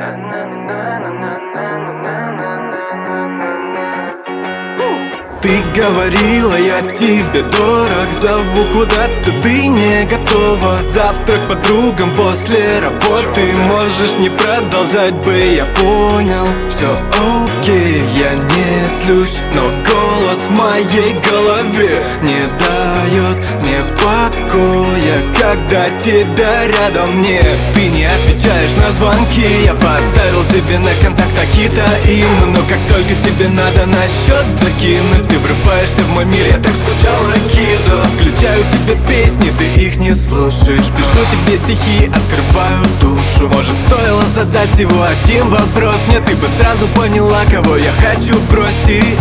Ты говорила, я тебе дорог, зову куда-то, ты не готова. Завтрак подругам после работы, можешь не продолжать бы, я понял. Все окей, я не злюсь, но голос в моей голове не дает мне покоя, когда тебя рядом нет. Ты не отвечаешь на звонки, я поставил себе на контакт Акита имя, но как только тебе надо на счет закинуть, ты врываешься в мой мир, я так скучал, Акидо. Включаю тебе песни, ты их не слушаешь. Пишу тебе стихи, открываю душу. Может, стоило задать всего один вопрос мне, ты бы сразу поняла, кого я хочу бросить.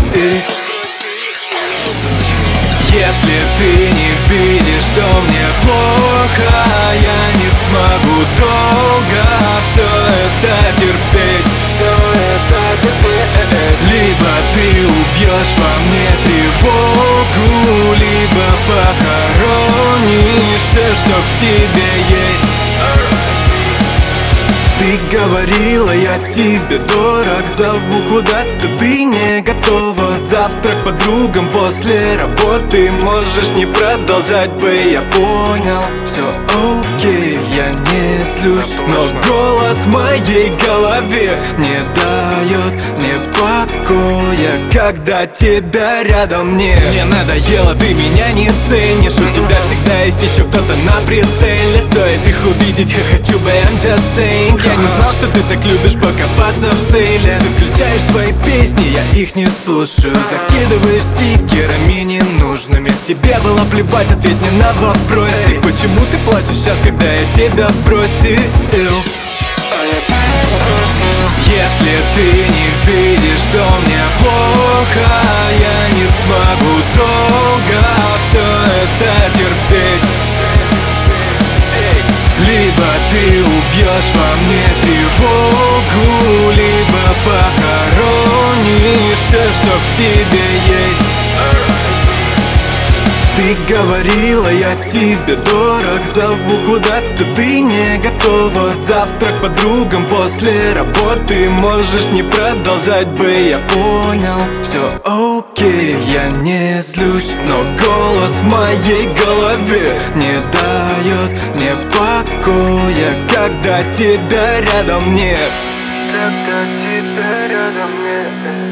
Если ты не видишь, что мне плохо, я не смогу долго все это терпеть, все это терпеть. Либо ты убьешь во мне тревогу, либо похоронишь все, что в тебе есть. Ты говорила, я тебе дорог, зову куда-то, ты не готова. Завтрак подругам после работы, можешь не продолжать бы, я понял. Все окей, я не злюсь, но голос в моей голове не дает мне покоя, когда тебя рядом нет. Мне надоело, ты меня не ценишь, у тебя всегда есть еще кто-то на прицеле. Стоит их увидеть, я хочу бы, I'm just saying. Я не знал, что ты так любишь покопаться в сейле. Ты включаешь свои песни, я их не слушаю. Закидываешь стикерами ненужными. Тебе было плевать, ответь мне на вопросик. Почему ты плачешь сейчас, когда я тебя бросил? Если ты не видишь, что мне плохо, я не смогу долго все это терпеть. Либо ты убьешь во мне тревогу, либо похоронишь все, что в тебе есть. Ты говорила, я тебе дорог, зову куда-то, ты не готова. Завтрак подругам после работы, можешь не продолжать бы, я понял. Все окей, я не злюсь, но голос в моей голове не дает мне покоя, когда тебя рядом нет. Когда тебя рядом нет.